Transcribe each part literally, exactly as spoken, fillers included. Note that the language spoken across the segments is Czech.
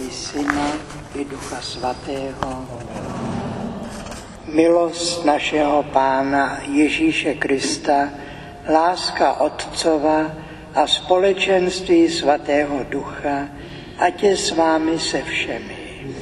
i Syna, i Ducha Svatého. Milost našeho Pána Ježíše Krista, láska Otcova a společenství Svatého Ducha, ať je s vámi se všemi.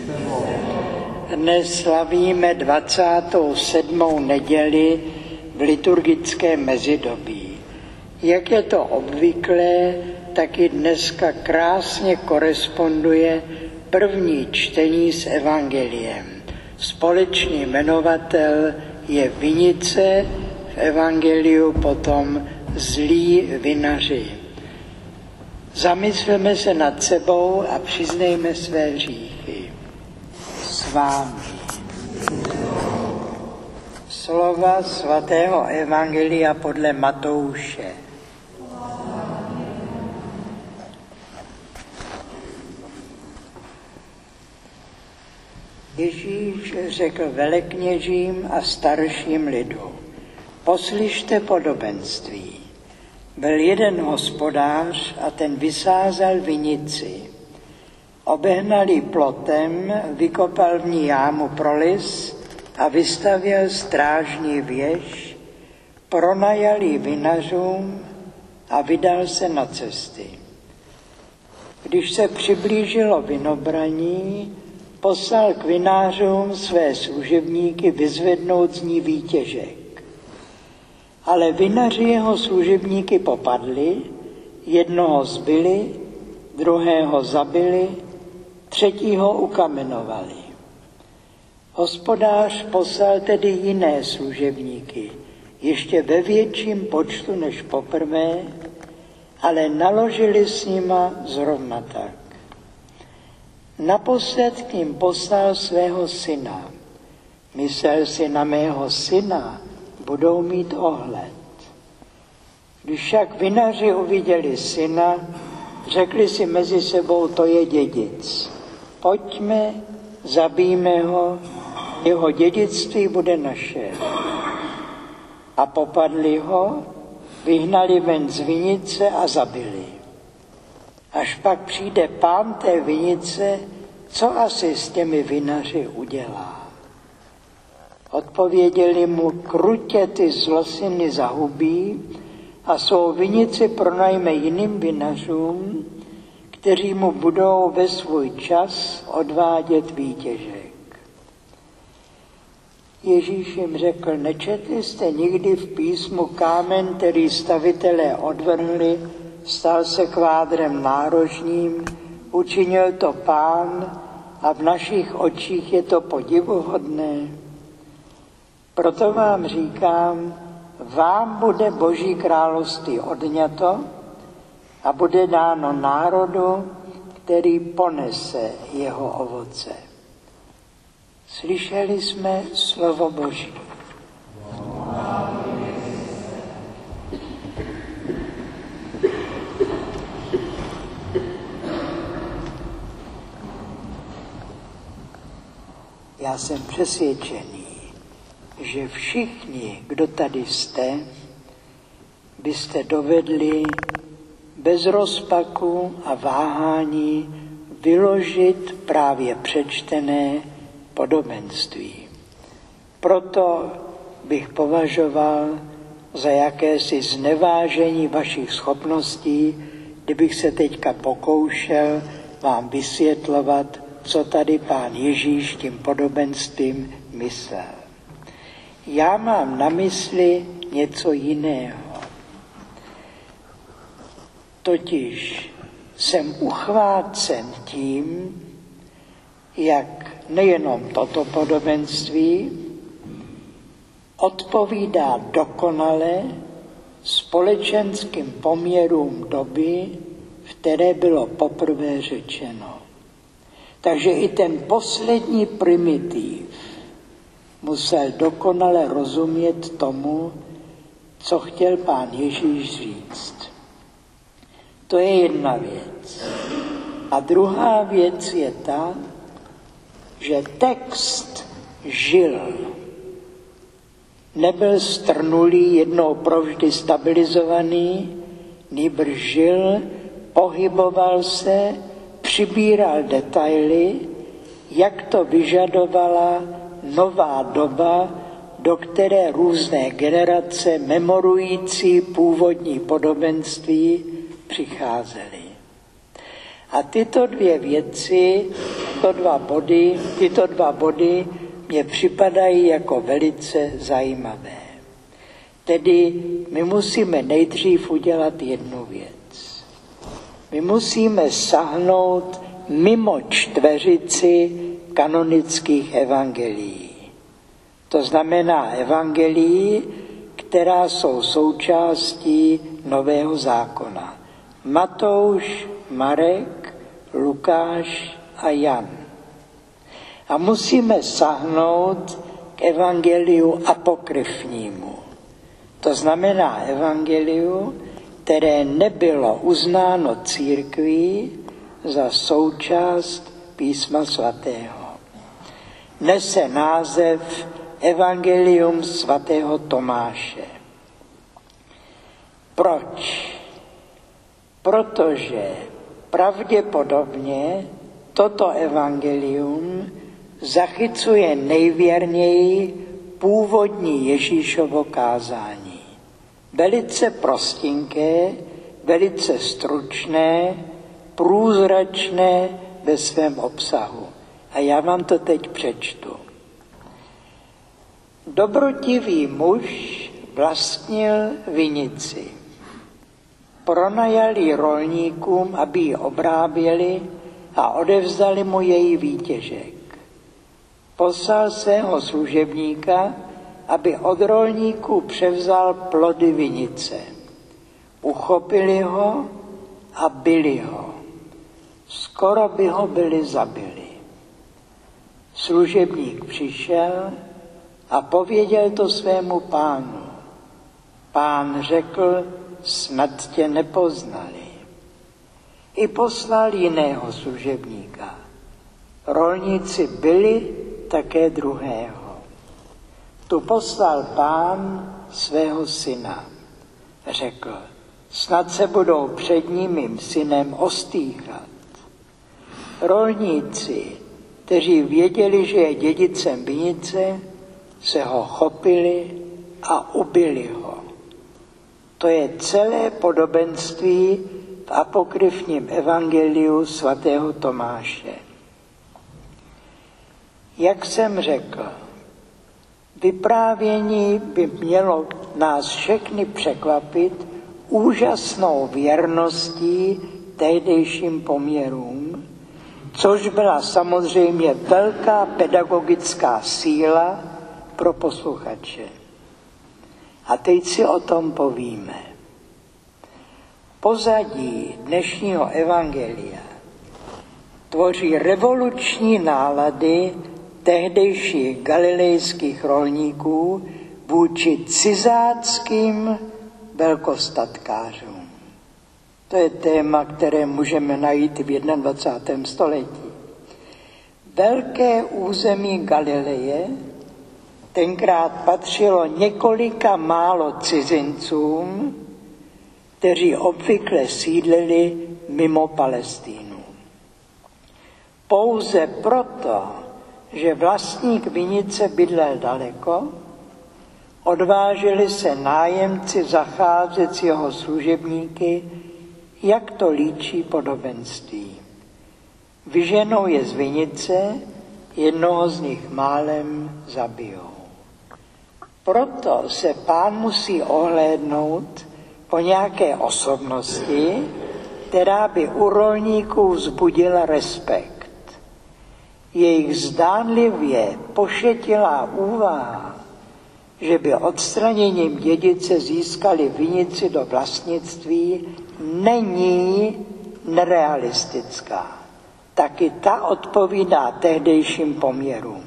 Dnes slavíme dvacátou sedmou neděli v liturgickém mezidobí. Jak je to obvyklé, tak i dneska krásně koresponduje první čtení s evangeliem. Společný jmenovatel je vinice, v evangeliu potom zlí vinaři. Zamysleme se nad sebou a přiznejme své hříchy. S vámi. Slova svatého evangelia podle Matouše. Ježíš řekl velekněžím a starším lidu: poslyšte podobenství. Byl jeden hospodář a ten vysázal vinici. Obehnal ji plotem, vykopal v ní jámu pro lis a vystavěl strážní věž, pronajal ji vinařům a vydal se na cesty. Když se přiblížilo vinobraní, poslal k vinářům své služebníky vyzvednout z ní výtěžek. Ale vinaři jeho služebníky popadli, jednoho zbili, druhého zabili, třetího ukamenovali. Hospodář poslal tedy jiné služebníky, ještě ve větším počtu než poprvé, ale naložili s nima zrovna tak. Naposled k ním poslal svého syna. Myslel si, na mého syna budou mít ohled. Když však vinaři uviděli syna, řekli si mezi sebou, to je dědic. Pojďme, zabijme ho, jeho dědictví bude naše. A popadli ho, vyhnali ven z vinice a zabili. Až pak přijde pán té vinice, co asi s těmi vinaři udělá? Odpověděli mu, krutě ty zlosyny zahubí a svou vinici pronajme jiným vinařům, kteří mu budou ve svůj čas odvádět výtěžek. Ježíš jim řekl, nečetli jste nikdy v písmu kámen, který stavitelé odvrhli, stal se kvádrem nárožním, učinil to Pán a v našich očích je to podivuhodné. Proto vám říkám, vám bude Boží království odňato a bude dáno národu, který ponese jeho ovoce. Slyšeli jsme slovo Boží. Já jsem přesvědčený, že všichni, kdo tady jste, byste dovedli bez rozpaku a váhání vyložit právě přečtené podobenství. Proto bych považoval za jakési znevážení vašich schopností, kdybych se teďka pokoušel vám vysvětlovat, co tady pán Ježíš tím podobenstvím myslel. Já mám na mysli něco jiného. Totiž jsem uchvácen tím, jak nejenom toto podobenství odpovídá dokonale společenským poměrům doby, v které bylo poprvé řečeno. Takže i ten poslední primitiv musel dokonale rozumět tomu, co chtěl pán Ježíš říct. To je jedna věc. A druhá věc je ta, že text žil. Nebyl strnulý, jednou provždy stabilizovaný, nýbrž žil, pohyboval se, přibíral detaily, jak to vyžadovala nová doba, do které různé generace memorující původní podobenství přicházely. A tyto dvě věci, tyto dva body, tyto dva body mně připadají jako velice zajímavé. Tedy my musíme nejdřív udělat jednu věc. My musíme sahnout mimo čtveřici kanonických evangelií. To znamená evangelií, která jsou součástí Nového zákona. Matouš, Marek, Lukáš a Jan. A musíme sahnout k evangeliu apokryfnímu. To znamená evangeliu, které nebylo uznáno církví za součást Písma svatého. Nese název Evangelium svatého Tomáše. Proč? Protože pravděpodobně toto evangelium zachycuje nejvěrněji původní Ježíšovo kázání. Velice prostinké, velice stručné, průzračné ve svém obsahu. A já vám to teď přečtu. Dobrotivý muž vlastnil vinici. Pronajal ji rolníkům, aby ji obráběli a odevzdali mu její výtěžek. Poslal svého služebníka, aby od rolníků převzal plody vinice. Uchopili ho a bili ho. Skoro by ho byli zabili. Služebník přišel a pověděl to svému pánu. Pán řekl, snad tě nepoznali. I poslal jiného služebníka. Rolníci byli také druhého. Tu poslal pán svého syna. Řekl, snad se budou před ním mým synem ostýchat. Rolníci, kteří věděli, že je dědicem vinice, se ho chopili a ubili ho. To je celé podobenství v apokryfním evangeliu svatého Tomáše. Jak jsem řekl, vyprávění by mělo nás všechny překvapit úžasnou věrností tehdejším poměrům, což byla samozřejmě velká pedagogická síla pro posluchače. A teď si o tom povíme. Pozadí dnešního evangelia tvoří revoluční nálady tehdejších galilejských rolníků vůči cizáckým velkostatkářům. To je téma, které můžeme najít v dvacátém prvním století. Velké území Galileje tenkrát patřilo několika málo cizincům, kteří obvykle sídlili mimo Palestínu. Pouze proto, že vlastník vinice bydlel daleko, odvážili se nájemci zacházet s jeho služebníky, jak to líčí podobenství. Vyženou je z vinice, jednoho z nich málem zabijou. Proto se pán musí ohlédnout po nějaké osobnosti, která by u rolníků vzbudila respekt. Jejich zdánlivě pošetilá úvaha, že by odstraněním dědice získali vinici do vlastnictví, není nerealistická. Taky ta odpovídá tehdejším poměrům.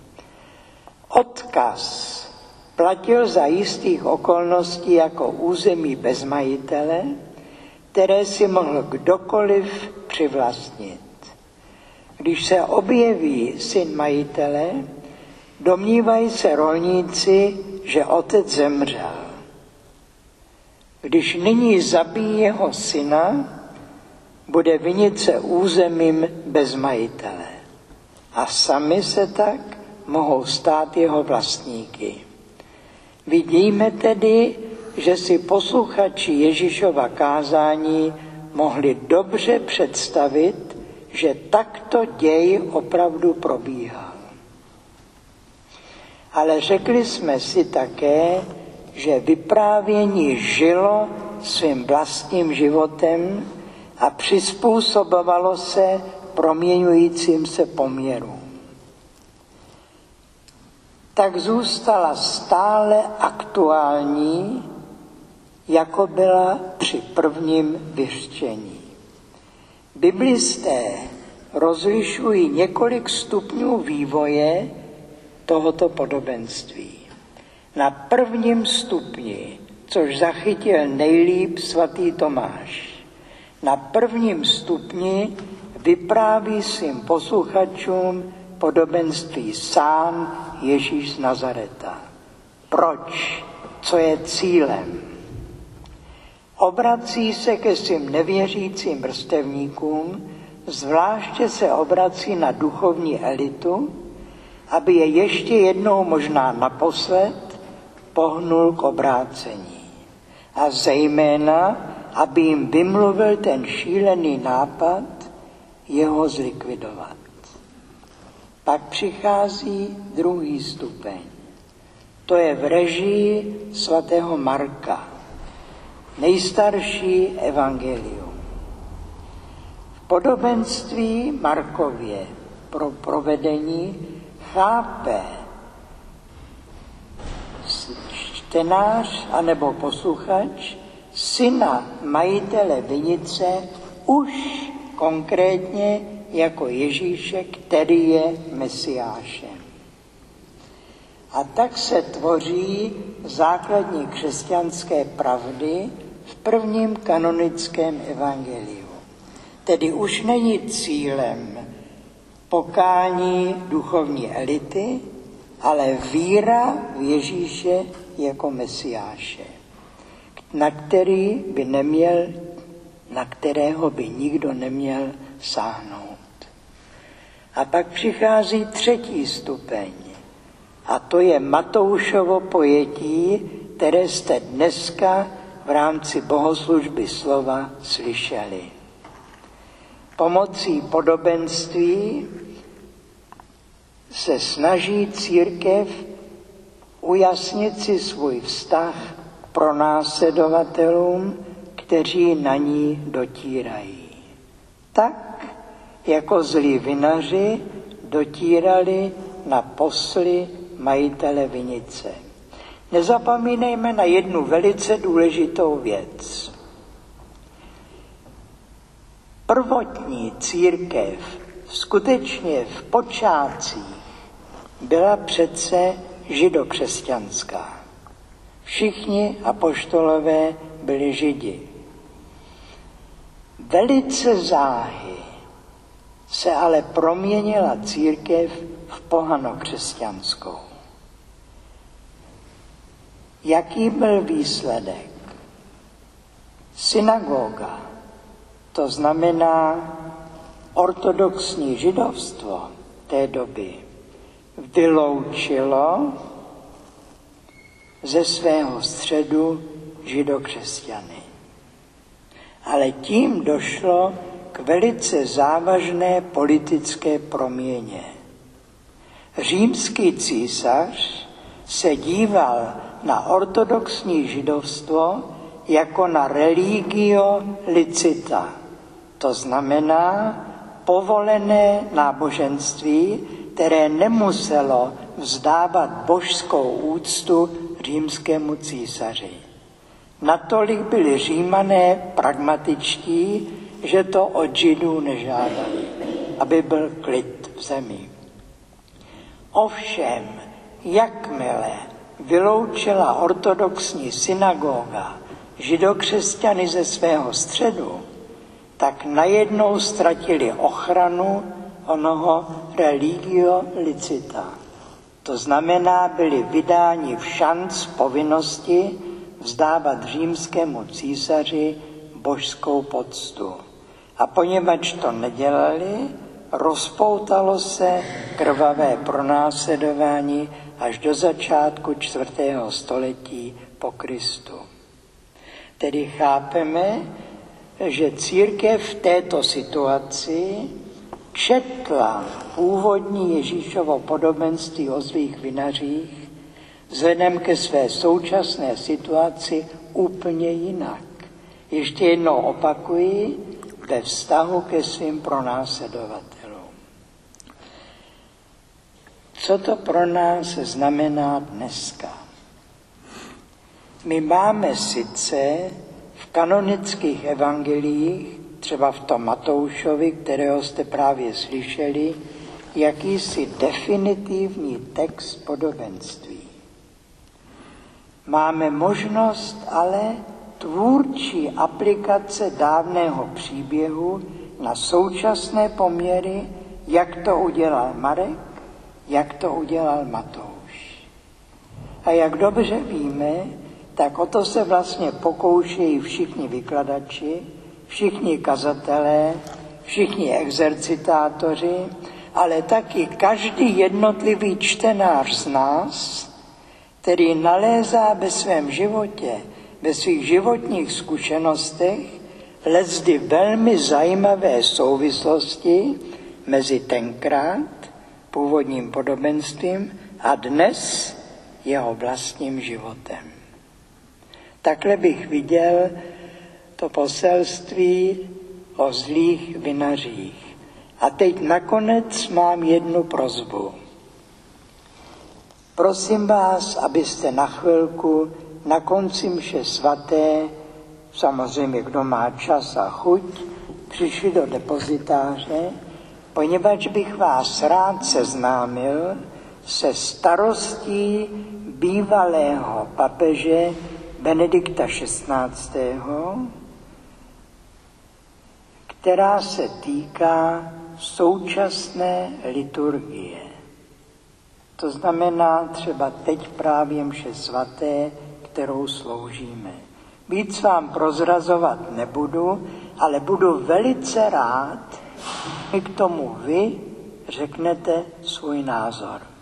Odkaz platil za jistých okolností jako území bez majitele, které si mohl kdokoliv přivlastnit. Když se objeví syn majitele, domnívají se rolníci, že otec zemřel. Když nyní zabíjí jeho syna, bude vinice územím bez majitele. A sami se tak mohou stát jeho vlastníky. Vidíme tedy, že si posluchači Ježíšova kázání mohli dobře představit, že takto děj opravdu probíhal. Ale řekli jsme si také, že vyprávění žilo svým vlastním životem a přizpůsobovalo se proměňujícím se poměrům. Tak zůstala stále aktuální, jako byla při prvním vyřčení. Biblisté rozlišují několik stupňů vývoje tohoto podobenství. Na prvním stupni, což zachytil nejlíp svatý Tomáš, na prvním stupni vypráví svým posluchačům podobenství sám Ježíš z Nazareta. Proč? Co je cílem? Obrací se ke svým nevěřícím vrstevníkům, zvláště se obrací na duchovní elitu, aby je ještě jednou, možná naposled, pohnul k obrácení. A zejména, aby jim vymluvil ten šílený nápad jeho zlikvidovat. Pak přichází druhý stupeň. To je v režii svatého Marka, nejstarší evangelium. V podobenství Markově pro provedení chápe čtenář anebo posluchač syna majitele vinice už konkrétně jako Ježíše, který je Mesiášem. A tak se tvoří základní křesťanské pravdy v prvním kanonickém evangeliu. Tedy už není cílem pokání duchovní elity, ale víra v Ježíše jako Mesiáše, na který by neměl, na kterého by nikdo neměl sáhnout. A pak přichází třetí stupeň, a to je Matoušovo pojetí, které jste dneska v rámci bohoslužby slova slyšeli. Pomocí podobenství se snaží církev ujasnit si svůj vztah k pronásledovatelům, kteří na ní dotírají. Tak, jako zlí vinaři dotírali na posly majitele vinice. Nezapomínejme na jednu velice důležitou věc. Prvotní církev skutečně v počátcích byla přece židokřesťanská. Všichni apoštolové byli židi. Velice záhy se ale proměnila církev v pohanokřesťanskou. Jaký byl výsledek? Synagoga, to znamená ortodoxní židovstvo té doby, vyloučilo ze svého středu židokřesťany. Ale tím došlo k velice závažné politické proměně. Římský císař se díval na ortodoxní židovstvo jako na religio licita, to znamená povolené náboženství, které nemuselo vzdávat božskou úctu římskému císaři. Natolik byli Římané pragmatičtí, že to od Židů nežádali, aby byl klid v zemi. Ovšem, jakmile vyloučila ortodoxní synagoga židokřesťany ze svého středu, tak najednou ztratili ochranu onoho religio licita. To znamená, byli vydáni v šanc povinnosti vzdávat římskému císaři božskou poctu. A poněvadž to nedělali, rozpoutalo se krvavé pronásledování až do začátku čtvrtého století po Kristu. Tedy chápeme, že církev v této situaci četla původní Ježíšovo podobenství o zlých vinařích vzhledem ke své současné situaci úplně jinak. Ještě jednou opakuji, ve vztahu ke svým pronásledovatelům. Co to pro nás znamená dneska? My máme sice v kanonických evangeliích, třeba v tom Matoušovi, kterého jste právě slyšeli, jakýsi definitivní text podobenství. Máme možnost ale tvůrčí aplikace dávného příběhu na současné poměry, jak to udělal Marek, jak to udělal Matouš. A jak dobře víme, tak o to se vlastně pokoušejí všichni vykladači, všichni kazatelé, všichni exercitátoři, ale taky každý jednotlivý čtenář z nás, který nalézá ve svém životě, ve svých životních zkušenostech leckdy velmi zajímavé souvislosti mezi tenkrát původním podobenstvím a dnes jeho vlastním životem. Takhle bych viděl to poselství o zlých vinařích. A teď nakonec mám jednu prosbu. Prosím vás, abyste na chvilku na konci mše svaté, samozřejmě kdo má čas a chuť, přišli do depozitáře, poněvadž bych vás rád seznámil se starostí bývalého papeže Benedikta šestnáctého, která se týká současné liturgie. To znamená třeba teď právě mše svaté, kterou sloužíme. Víc vám prozrazovat nebudu, ale budu velice rád, že k tomu vy řeknete svůj názor.